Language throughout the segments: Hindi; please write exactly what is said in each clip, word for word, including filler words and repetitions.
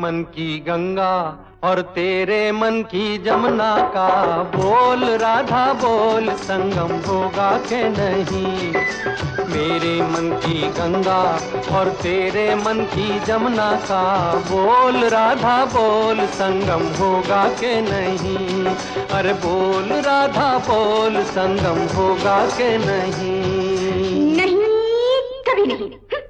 मन की गंगा और तेरे मन की जमुना का बोल राधा बोल, संगम होगा के नहीं। मेरे मन की गंगा और तेरे मन की जमुना का बोल राधा बोल, संगम होगा के नहीं। अरे बोल राधा बोल, संगम होगा के नहीं। नहीं, कभी नहीं।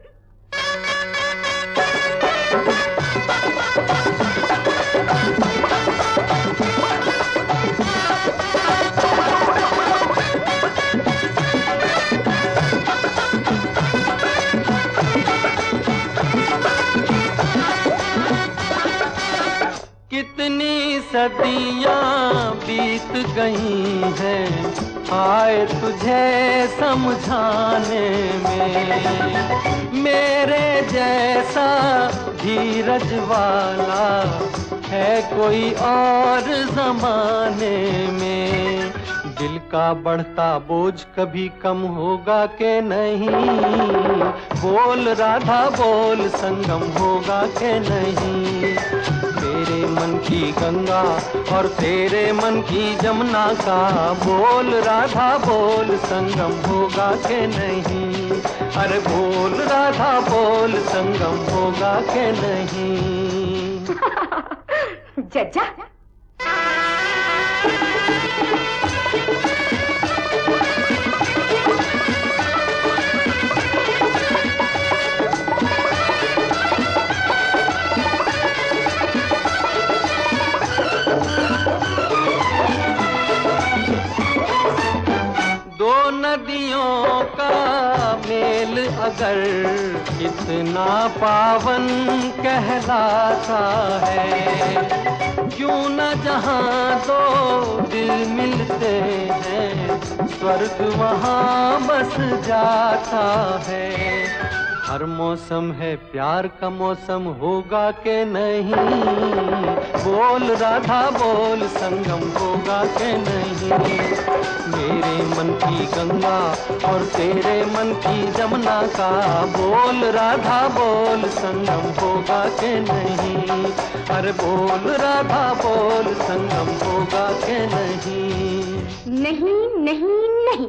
कितनी सदियां बीत गई हैं आए तुझे समझाने में। मेरे जैसा धीरज वाला है कोई और जमाने में। दिल का बढ़ता बोझ कभी कम होगा के नहीं। बोल राधा बोल, संगम होगा के नहीं। मेरे मन की गंगा और तेरे मन की जमुना का बोल राधा बोल, संगम होगा के नहीं। अरे बोल राधा बोल, संगम होगा के नहीं। जज्जा दो नदियों का मेल अगर कितना पावन कहलाता है, क्यों न जहां दो दिल मिलते हैं स्वर्ग वहां बस जाता है। हर मौसम है प्यार का मौसम होगा के नहीं। बोल राधा बोल, संगम होगा के नहीं। मेरे मन की गंगा और तेरे मन की जमुना का बोल राधा बोल, संगम होगा के नहीं। अरे बोल राधा बोल, संगम होगा के नहीं। नहीं नहीं नहीं।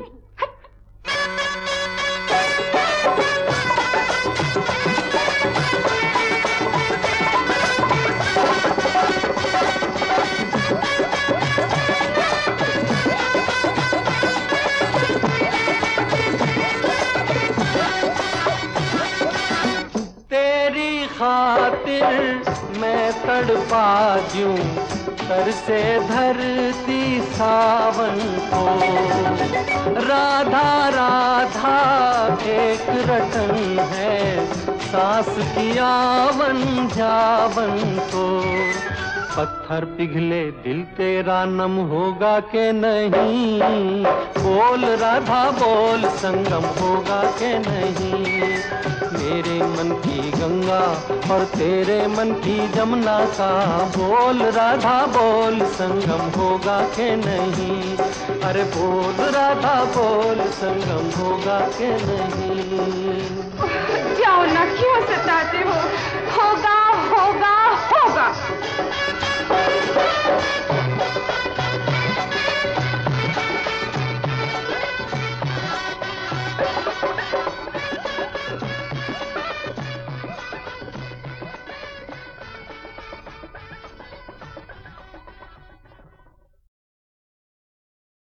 तेरी खातिर मैं तड़पा दूं तरसे धरती सावन को। राधा राधा एक रटन है सांस की आवन जावन को। पत्थर पिघले दिल तेरा नम होगा के नहीं। बोल राधा बोल, संगम होगा के नहीं। मेरे मन की गंगा और तेरे मन की जमुना का बोल राधा बोल, संगम होगा के नहीं। अरे बोल राधा बोल, संगम होगा के नहीं। जाओ ना, क्यों सताते हो? होगा होगा होगा।